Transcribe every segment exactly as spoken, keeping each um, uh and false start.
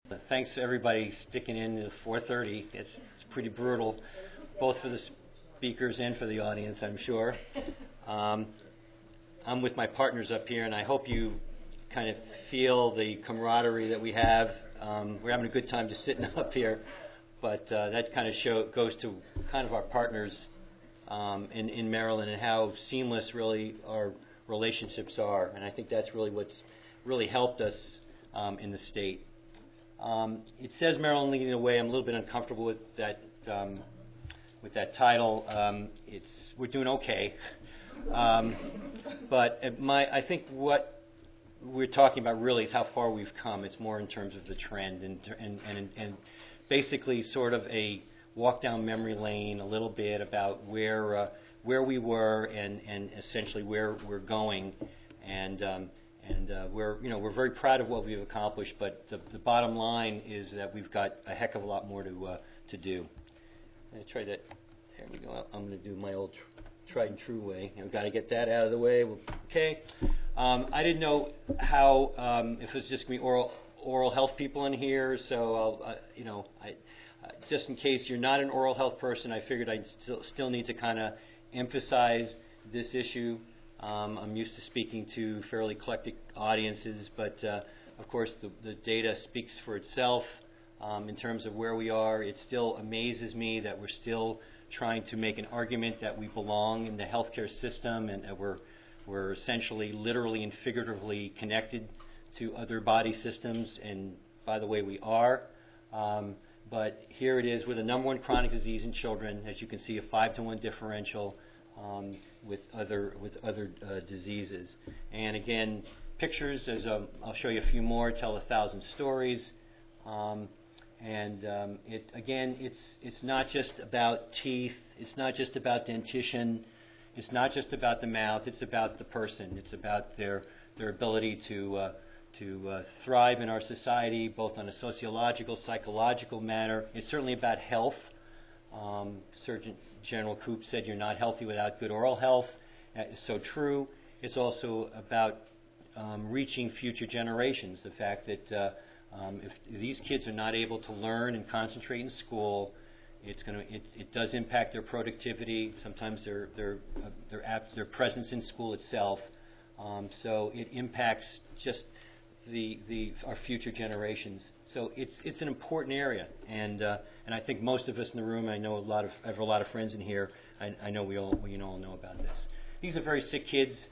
Thanks to everybody sticking in to four thirty. It's, it's pretty brutal, both for the speakers and for the audience, I'm sure. Um, I'm with my partners up here, and I hope you kind of feel the camaraderie that we have. Um, we're having a good time just sitting up here, but uh, that kind of show goes to kind of our partners um, in, in Maryland and how seamless really our relationships are, and I think that's really what's really helped us um, in the state. Um, it says Maryland leading the way. I'm a little bit uncomfortable with that um, with that title. Um, it's we're doing okay, um, but at my I think what we're talking about really is how far we've come. It's more in terms of the trend and and and, and basically sort of a walk down memory lane a little bit about where uh, where we were and and essentially where we're going, and. Um, And uh, we're, you know, we're very proud of what we've accomplished, but the, the bottom line is that we've got a heck of a lot more to uh, to do. I'm going to try that. There we go. I'm going to do my old tr tried and true way. I've got to get that out of the way. Okay. Um, I didn't know how um, if it's just going to be oral oral health people in here, so I'll, uh, you know, I, uh, just in case you're not an oral health person, I figured I'd still still need to kind of emphasize this issue. Um, I'm used to speaking to fairly eclectic audiences, but uh, of course the, the data speaks for itself um, in terms of where we are. It still amazes me that we're still trying to make an argument that we belong in the healthcare system and that we're, we're essentially literally and figuratively connected to other body systems, and by the way we are. Um, but here it is, we're the number one chronic disease in children, as you can see, a five to one differential. Um, with other with other uh, diseases, and again, pictures. As um, I'll show you a few more. Tell a thousand stories, um, and um, it again, it's it's not just about teeth. It's not just about dentition. It's not just about the mouth. It's about the person. It's about their their ability to uh, to uh, thrive in our society, both on a sociological, psychological manner. It's certainly about health. Um, Surgeon General Koop said you're not healthy without good oral health. That is so true. It's also about um, reaching future generations. The fact that uh, um, if these kids are not able to learn and concentrate in school, it's going to it, it does impact their productivity. Sometimes their their uh, their, app, their presence in school itself. Um, so it impacts just the the our future generations. So it's it's an important area, and uh, and I think most of us in the room, I know a lot of I have a lot of friends in here. I, I know we all we all know about this. These are very sick kids.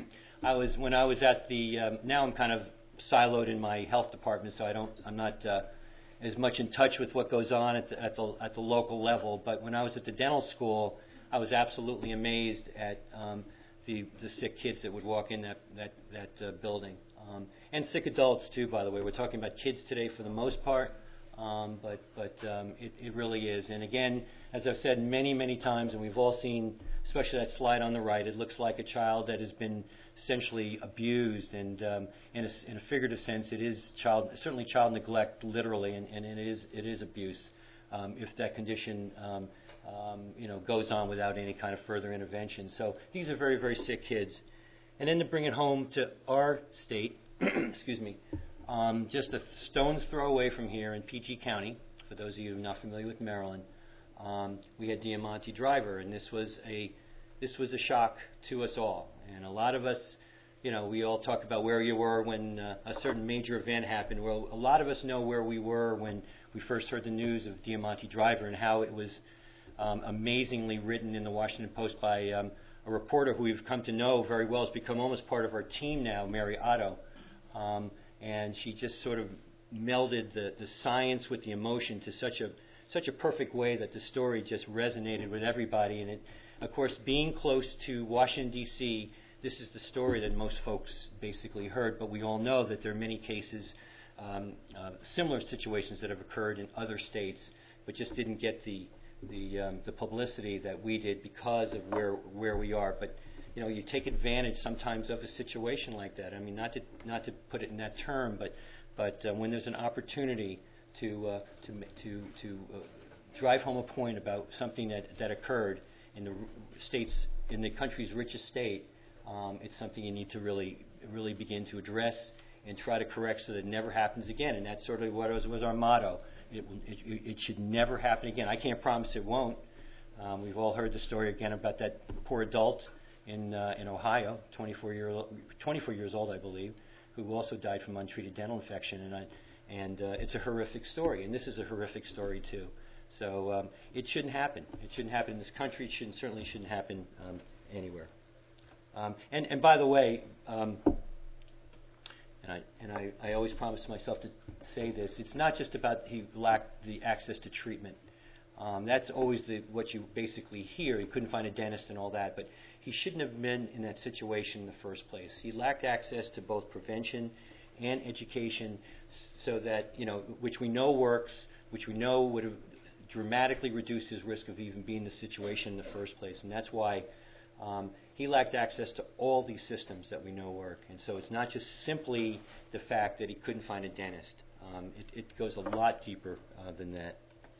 I was when I was at the um, now I'm kind of siloed in my health department, so I don't I'm not uh, as much in touch with what goes on at the, at the at the local level. But when I was at the dental school, I was absolutely amazed at um, the the sick kids that would walk in that that that uh, building. Um, and sick adults too, by the way. We're talking about kids today for the most part, um, but but um, it, it really is. And again, as I've said many, many times, and we've all seen, especially that slide on the right, it looks like a child that has been essentially abused. And um, in, a, in a figurative sense, it is child, certainly child neglect, literally, and, and it is it is abuse um, if that condition um, um, you know goes on without any kind of further intervention. So these are very, very sick kids. And then to bring it home to our state, excuse me, um, just a stone's throw away from here in P G County, for those of you who are not familiar with Maryland, um, we had Diamante Driver, and this was a this was a shock to us all. And a lot of us, you know, we all talk about where you were when uh, a certain major event happened. Well, a lot of us know where we were when we first heard the news of Diamante Driver and how it was um, amazingly written in the Washington Post by um, a reporter who we've come to know very well, has become almost part of our team now, Mary Otto. Um, and she just sort of melded the, the science with the emotion to such a such a perfect way that the story just resonated with everybody. And it, of course, being close to Washington, D C, this is the story that most folks basically heard, but we all know that there are many cases, um, uh, similar situations that have occurred in other states, but just didn't get the the um, the publicity that we did because of where where we are. But you know, you take advantage sometimes of a situation like that. I mean, not to not to put it in that term, but but uh, when there's an opportunity to uh, to to to uh, drive home a point about something that that occurred in the states in the country's richest state, um, it's something you need to really really begin to address and try to correct so that it never happens again. And that's sort of what was, was our motto. It, it, it should never happen again. I can't promise it won't. Um, we've all heard the story again about that poor adult in uh, in Ohio, twenty-four, year old, twenty-four years old, I believe, who also died from untreated dental infection. And I, and uh, it's a horrific story, and this is a horrific story too. So um, it shouldn't happen. It shouldn't happen in this country. It shouldn't, certainly shouldn't happen um, anywhere. Um, and, and by the way, um, and, I, and I, I always promise myself to say this, it's not just about he lacked the access to treatment. Um, that's always the, what you basically hear. He couldn't find a dentist and all that, but he shouldn't have been in that situation in the first place. He lacked access to both prevention and education, so that, you know, which we know works, which we know would have dramatically reduced his risk of even being in the situation in the first place. And that's why um, he lacked access to all these systems that we know work. And so it's not just simply the fact that he couldn't find a dentist. Um, it, it goes a lot deeper uh, than that.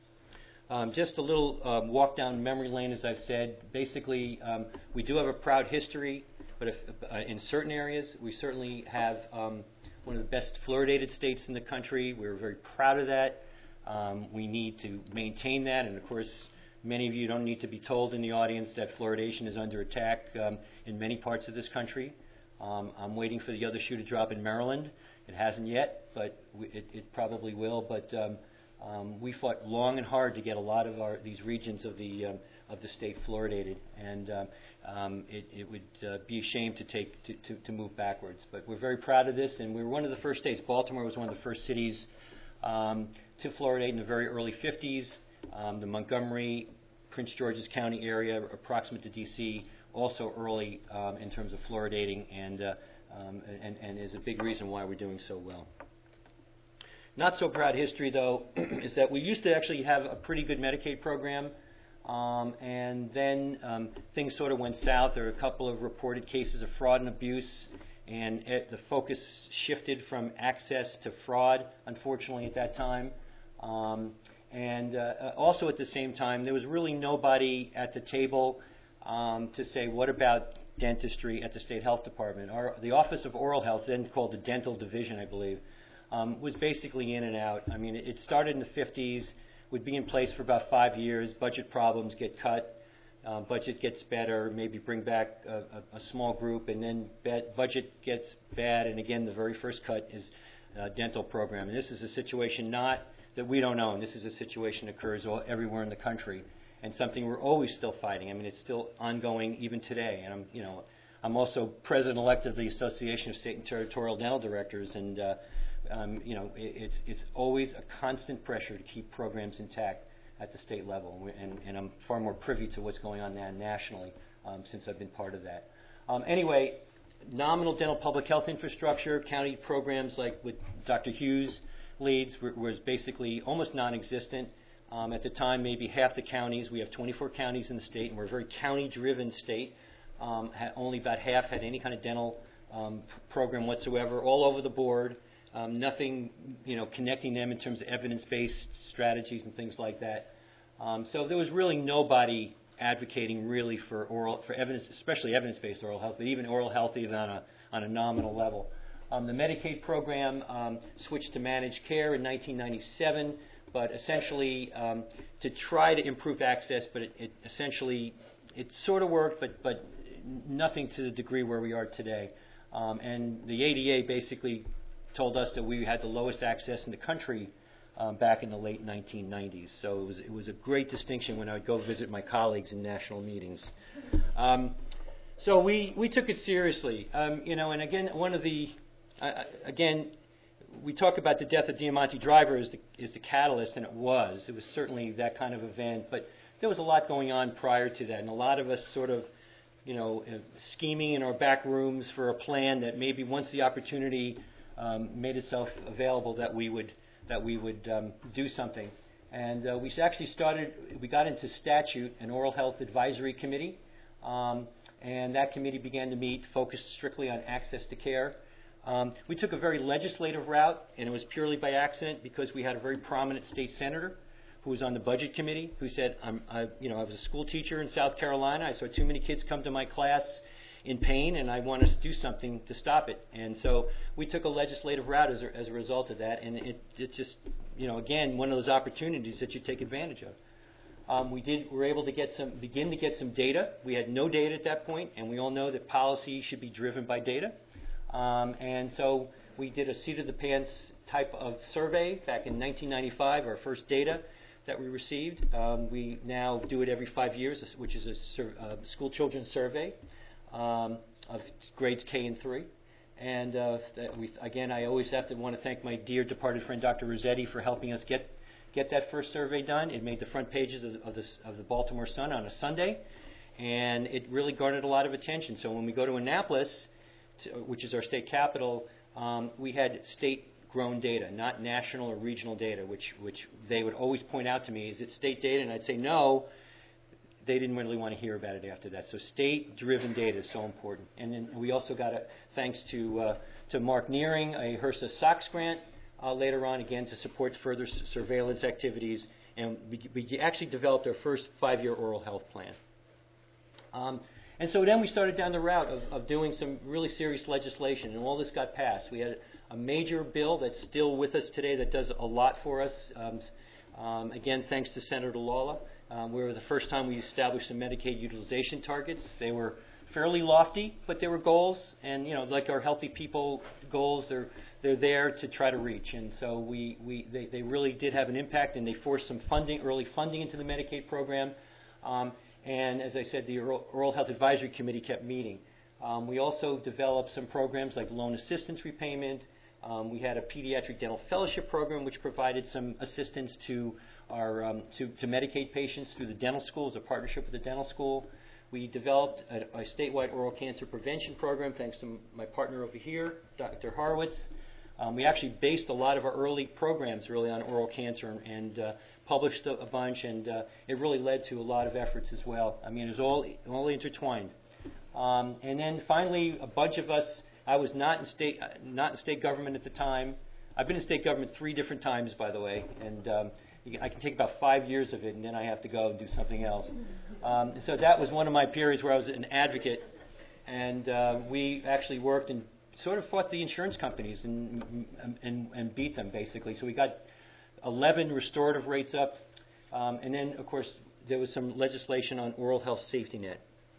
Um, just a little um, walk down memory lane, as I've said. Basically, um, we do have a proud history, but if, uh, in certain areas, we certainly have um, one of the best fluoridated states in the country. We're very proud of that. Um, we need to maintain that, and of course, many of you don't need to be told in the audience that fluoridation is under attack um, in many parts of this country. Um, I'm waiting for the other shoe to drop in Maryland. It hasn't yet, but we, it, it probably will. But um, um, we fought long and hard to get a lot of our these regions of the um, of the state fluoridated, and um, um, it, it would uh, be a shame to take to, to, to move backwards. But we're very proud of this, and we were one of the first states. Baltimore was one of the first cities um, to fluoridate in the very early fifties. Um, the Montgomery, Prince George's County area, approximate to D C, also early um, in terms of fluoridating, and, uh, um, and, and is a big reason why we're doing so well. Not so proud history, though, is that we used to actually have a pretty good Medicaid program, um, and then um, things sort of went south. There were a couple of reported cases of fraud and abuse, and it, the focus shifted from access to fraud, unfortunately, at that time. Um, And uh, also at the same time, there was really nobody at the table um, to say, what about dentistry at the state health department? Our, the Office of Oral Health, then called the Dental Division, I believe, um, was basically in and out. I mean, it, it started in the fifties, would be in place for about five years, budget problems get cut, uh, budget gets better, maybe bring back a, a, a small group, and then bet, budget gets bad, and again, the very first cut is uh, dental program. And this is a situation not that we don't own. This is a situation that occurs all, everywhere in the country, and something we're always still fighting. I mean, it's still ongoing even today. And I'm, you know, I'm also president-elect of the Association of State and Territorial Dental Directors, and uh, um, you know, it, it's it's always a constant pressure to keep programs intact at the state level. And, and, and I'm far more privy to what's going on now nationally um, since I've been part of that. Um, anyway, nominal dental public health infrastructure, county programs like with Doctor Hughes leads was basically almost non-existent. Um, at the time, maybe half the counties, we have twenty-four counties in the state, and we're a very county-driven state. Um, ha- only about half had any kind of dental um, p- program whatsoever, all over the board. Um, nothing, you know, connecting them in terms of evidence-based strategies and things like that. Um, so there was really nobody advocating really for oral, for evidence, especially evidence-based oral health, but even oral health even on a on a nominal level. Um, the Medicaid program um, switched to managed care in nineteen ninety-seven, but essentially um, to try to improve access, but it, it essentially, it sort of worked, but, but nothing to the degree where we are today. Um, and the A D A basically told us that we had the lowest access in the country um, back in the late nineteen nineties. So it was, it was a great distinction when I would go visit my colleagues in national meetings. Um, so we, we took it seriously. Um, you know, and again, one of the Uh, again, we talk about the death of Diamante Driver as the, is the catalyst, and it was. It was certainly that kind of event, but there was a lot going on prior to that, and a lot of us sort of, you know, uh, scheming in our back rooms for a plan that maybe once the opportunity um, made itself available, that we would that we would um, do something. And uh, we actually started. We got into statute an oral health advisory committee, um, and that committee began to meet, focused strictly on access to care. Um, we took a very legislative route, and it was purely by accident because we had a very prominent state senator who was on the budget committee who said, I'm, I, you know, I was a school teacher in South Carolina. I saw too many kids come to my class in pain, and I want to do something to stop it. And so we took a legislative route as a, as a result of that, and it, it just, you know, again, one of those opportunities that you take advantage of. Um, we did, were able to get some, begin to get some data. We had no data at that point, and we all know that policy should be driven by data. Um, and so we did a seat-of-the-pants type of survey back in nineteen ninety-five, our first data that we received. Um, we now do it every five years, which is a sur uh, school children's survey um, of grades K and three. And uh, that we, again, I always have to want to thank my dear departed friend, Doctor Rossetti, for helping us get get that first survey done. It made the front pages of, of, the, of the Baltimore Sun on a Sunday, and it really garnered a lot of attention. So when we go to Annapolis, to, which is our state capital, um, we had state-grown data, not national or regional data, which, which they would always point out to me, is it state data? And I'd say no. They didn't really want to hear about it after that. So state-driven data is so important. And then we also got a, thanks to, uh, to Mark Nearing, a HRSA SOX grant, Uh, later on, again, to support further s surveillance activities, and we, we actually developed our first five-year oral health plan. Um, and so then we started down the route of, of doing some really serious legislation, and all this got passed. We had a major bill that's still with us today that does a lot for us. Um, um, again, thanks to Senator Lawler. Um, we were the first time we established some Medicaid utilization targets. They were fairly lofty, but they were goals, and you know, like our Healthy People goals, they're they're there to try to reach. And so we, we they, they really did have an impact, and they forced some funding, early funding into the Medicaid program. Um, and as I said, the Oral, Oral Health Advisory Committee kept meeting. Um, we also developed some programs like loan assistance repayment. Um, we had a pediatric dental fellowship program which provided some assistance to our um, to, to Medicaid patients through the dental school as a partnership with the dental school. We developed a, a statewide oral cancer prevention program thanks to my partner over here, Doctor Horowitz. Um, we actually based a lot of our early programs really on oral cancer and, and uh, published a, a bunch, and uh, it really led to a lot of efforts as well. I mean, it was all, all intertwined. Um, and then finally, a bunch of us, I was not in state, uh, not in state government at the time. I've been in state government three different times, by the way, and um, I can take about five years of it, and then I have to go and do something else. Um, so that was one of my periods where I was an advocate, and uh, we actually worked and sort of fought the insurance companies and, and, and beat them, basically. So we got eleven restorative rates up, um, and then, of course, there was some legislation on oral health safety net.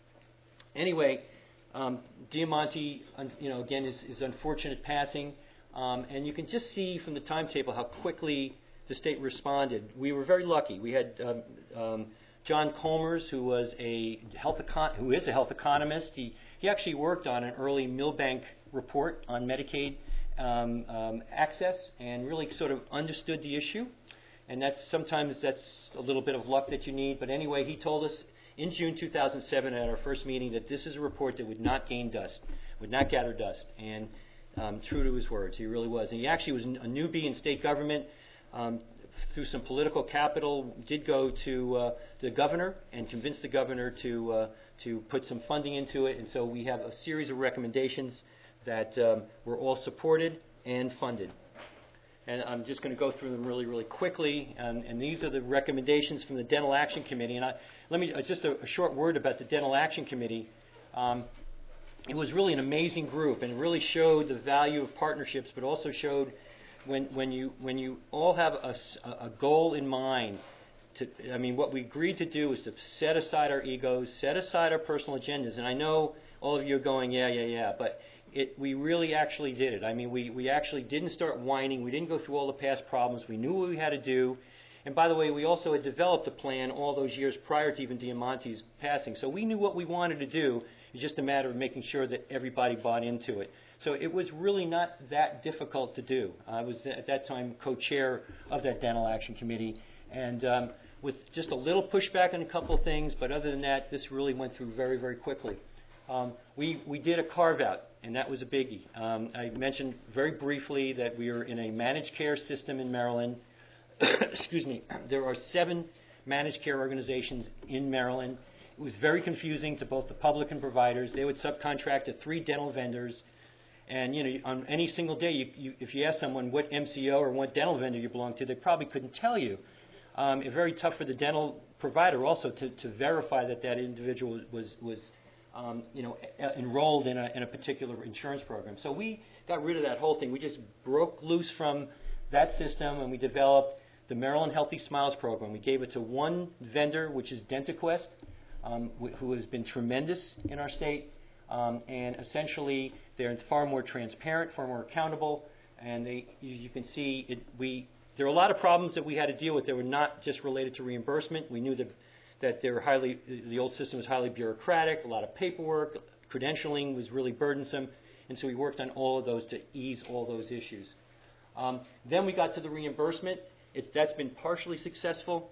Anyway, um, Diamante, you know, again, is, is unfortunate passing, um, and you can just see from the timetable how quickly the state responded. We were very lucky. We had um, um, John Colmers, who was a health econ who is a health economist. He he actually worked on an early Milbank report on Medicaid um, um, access and really sort of understood the issue. And that's sometimes that's a little bit of luck that you need. But anyway, he told us in June two thousand seven at our first meeting that this is a report that would not gain dust, would not gather dust. And um, true to his words, he really was. And he actually was a newbie in state government. Um, through some political capital, did go to uh, the governor and convince the governor to uh, to put some funding into it. And so we have a series of recommendations that um, were all supported and funded. And I'm just going to go through them really, really quickly. And, and these are the recommendations from the Dental Action Committee. And I, let me uh, just a, a short word about the Dental Action Committee. Um, it was really an amazing group, and it really showed the value of partnerships, but also showed When, when, you, when you all have a, a goal in mind, to, I mean, what we agreed to do is to set aside our egos, set aside our personal agendas. And I know all of you are going, yeah, yeah, yeah, but it, we really actually did it. I mean, we, we actually didn't start whining. We didn't go through all the past problems. We knew what we had to do. And by the way, we also had developed a plan all those years prior to even Diamante's passing. So we knew what we wanted to do. It was just a matter of making sure that everybody bought into it. So it was really not that difficult to do. I was at that time co-chair of that Dental Action Committee, and um, with just a little pushback on a couple of things, but other than that, this really went through very, very quickly. Um, we, we did a carve-out, and that was a biggie. Um, I mentioned very briefly that we are in a managed care system in Maryland. Excuse me. There are seven managed care organizations in Maryland. It was very confusing to both the public and providers. They would subcontract to three dental vendors. And, you know, on any single day, you, you, if you ask someone what M C O or what dental vendor you belong to, they probably couldn't tell you. Um, it's very tough for the dental provider also to, to verify that that individual was, was um, you know, e- enrolled in a, in a particular insurance program. So we got rid of that whole thing. We just broke loose from that system, and we developed the Maryland Healthy Smiles program. We gave it to one vendor, which is DentaQuest, um, wh- who has been tremendous in our state. Um, and essentially, they're far more transparent, far more accountable, and they, you, you can see it, we. There were a lot of problems that we had to deal with that were not just related to reimbursement. We knew that that they were highly, the old system was highly bureaucratic, a lot of paperwork, credentialing was really burdensome, and so we worked on all of those to ease all those issues. Um, then we got to the reimbursement. It's, that's been partially successful.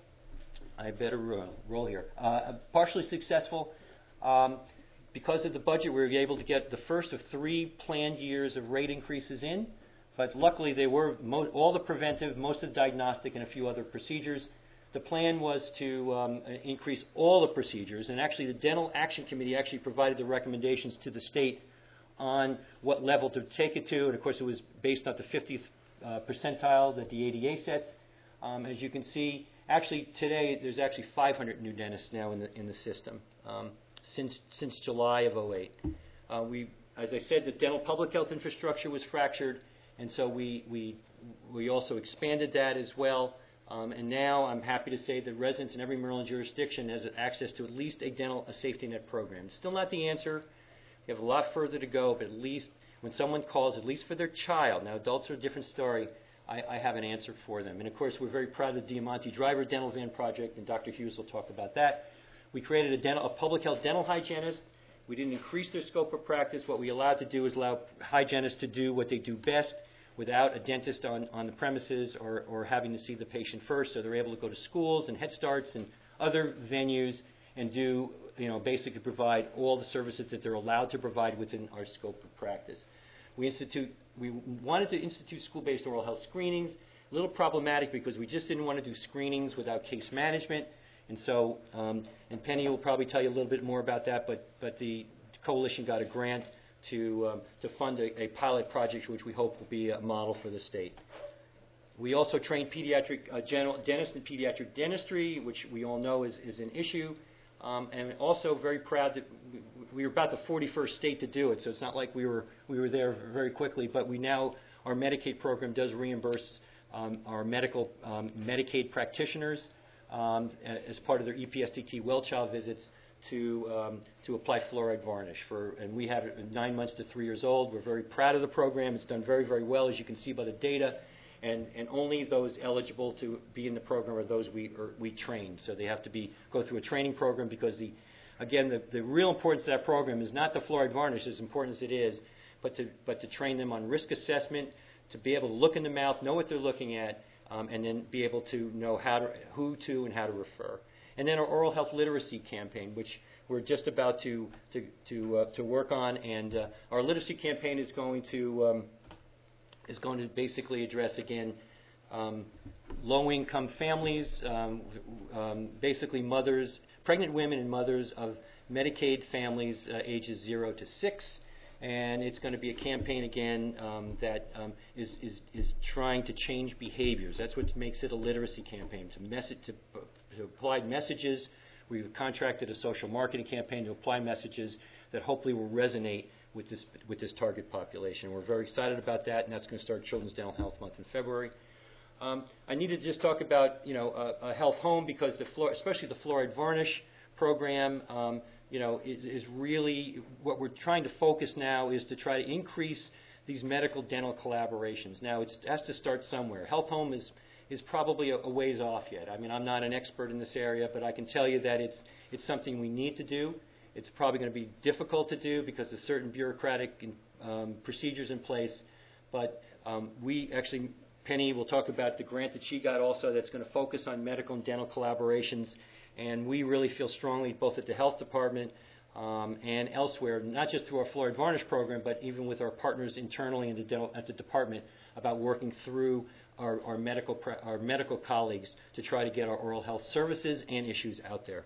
I better roll, roll here. Uh, partially successful. Um, because of the budget, we were able to get the first of three planned years of rate increases in, but luckily they were mo- all the preventive, most of the diagnostic, and a few other procedures. The plan was to um, increase all the procedures, and actually the Dental Action Committee actually provided the recommendations to the state on what level to take it to, and of course it was based on the fiftieth uh, percentile that the A D A sets. Um, as you can see, actually today there's actually five hundred new dentists now in the in the system um, since since July of oh eight. Uh, we, as I said, the dental public health infrastructure was fractured, and so we we we also expanded that as well. Um, and now I'm happy to say that residents in every Maryland jurisdiction has access to at least a dental a safety net program. It's still not the answer. We have a lot further to go, but at least when someone calls, at least for their child, now adults are a different story, I, I have an answer for them. And of course, we're very proud of the Diamante Driver Dental Van Project, and Doctor Hughes will talk about that. We created a, dental, a public health dental hygienist. We didn't increase their scope of practice. What we allowed to do is allow hygienists to do what they do best, without a dentist on, on the premises or, or having to see the patient first. So they're able to go to schools and Head Starts and other venues and do, you know, basically provide all the services that they're allowed to provide within our scope of practice. We institute, we wanted to institute school-based oral health screenings. A little problematic because we just didn't want to do screenings without case management. And so, um, and Penny will probably tell you a little bit more about that, but, but the coalition got a grant to, um, to fund a, a pilot project which we hope will be a model for the state. We also train pediatric uh, general dentists in pediatric dentistry, which we all know is, is an issue. Um, and also very proud that we, we were about the forty-first state to do it, so it's not like we were, we were there very quickly, but we now, our Medicaid program does reimburse um, our medical um, Medicaid practitioners um, as part of their E P S D T well child visits to um, to apply fluoride varnish for, and we have it nine months to three years old. We're very proud of the program. It's done very, very well, as you can see by the data, and, and only those eligible to be in the program are those we are, we train. So they have to be go through a training program because the, again, the, the real importance of that program is not the fluoride varnish, as important as it is, but to but to train them on risk assessment, to be able to look in the mouth, know what they're looking at, um, and then be able to know how to who to and how to refer. And then our oral health literacy campaign, which we're just about to to to, uh, to work on, and uh, our literacy campaign is going to um, is going to basically address again um, low-income families, um, um, basically mothers, pregnant women and mothers of Medicaid families uh, ages zero to six, and it's going to be a campaign again um, that um, is, is is trying to change behaviors. That's what makes it a literacy campaign, to message to to apply messages. We've contracted a social marketing campaign to apply messages that hopefully will resonate with this with this target population. We're very excited about that, and that's going to start Children's Dental Health Month in February. Um, I need to just talk about, you know, a, a health home, because the fluor, especially the fluoride varnish program, um, you know, is, is really what we're trying to focus now is to try to increase these medical dental collaborations. Now it's, it has to start somewhere. Health home is is probably a, a ways off yet. I mean, I'm not an expert in this area, but I can tell you that it's it's something we need to do. It's probably going to be difficult to do because of certain bureaucratic um, procedures in place. But um, we actually, Penny will talk about the grant that she got also that's going to focus on medical and dental collaborations. And we really feel strongly, both at the health department um, and elsewhere, not just through our fluoride varnish program, but even with our partners internally in the dental, at the department, about working through Our, our medical our medical colleagues to try to get our oral health services and issues out there.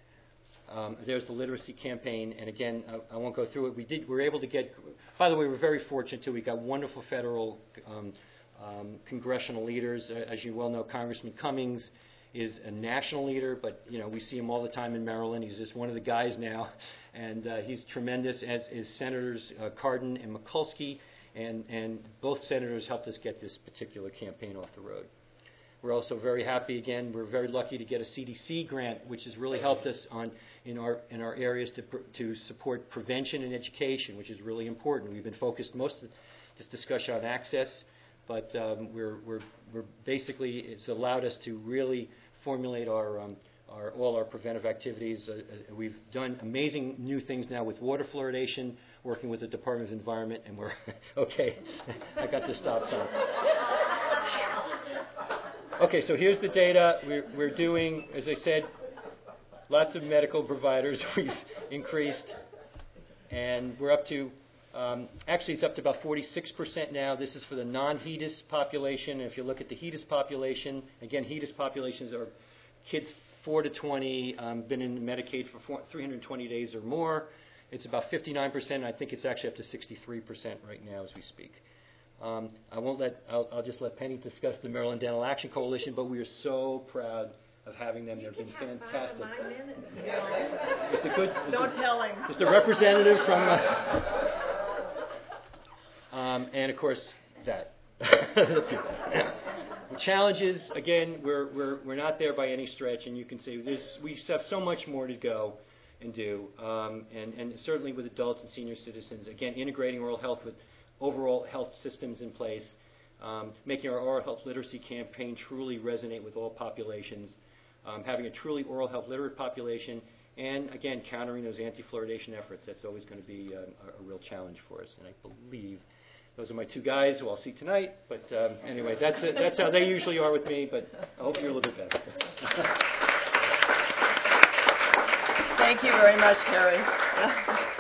Um, there's the literacy campaign, and again, I, I won't go through it. We did. We were able to get. By the way, we're very fortunate too. We got wonderful federal um, um, congressional leaders, uh, as you well know, Congressman Cummings is a national leader, but you know we see him all the time in Maryland. He's just one of the guys now, and uh, he's tremendous, as is Senators uh, Cardin and Mikulski, and, and both senators helped us get this particular campaign off the road. We're also very happy, again, we're very lucky to get a C D C grant, which has really helped us on in our in our areas to to support prevention and education, which is really important. We've been focused most of this discussion on access, but um, we're we're we're basically it's allowed us to really formulate our um, our all our preventive activities. Uh, uh, we've done amazing new things now with water fluoridation, working with the Department of Environment, and we're okay. I got the stop sign. Okay, so here's the data. We're, we're doing, as I said, lots of medical providers we've increased, and we're up to, um, actually it's up to about forty-six percent now. This is for the non-HEDIS population. And if you look at the HEDIS population, again, HEDIS populations are kids four to twenty, um, been in Medicaid for four, three hundred twenty days or more. It's about fifty-nine percent. I think it's actually up to sixty-three percent right now as we speak. Um, I won't let, I'll, I'll just let Penny discuss the Maryland Dental Action Coalition, but we are so proud of having them. They've been fantastic. It's a good, Don't a, tell him. Just a representative from, uh, um, and of course, that. The challenges, again, we're, we're, we're not there by any stretch, and you can see this, we have so much more to go and do, um, and, and certainly with adults and senior citizens, again, integrating oral health with overall health systems in place, um, making our oral health literacy campaign truly resonate with all populations, um, having a truly oral health literate population, and again, countering those anti-fluoridation efforts. That's always going to be uh, a, a real challenge for us, and I believe those are my two guys who I'll see tonight, but um, anyway, that's, it. That's how they usually are with me, but I hope you're a little bit better. Thank you very much, Harry.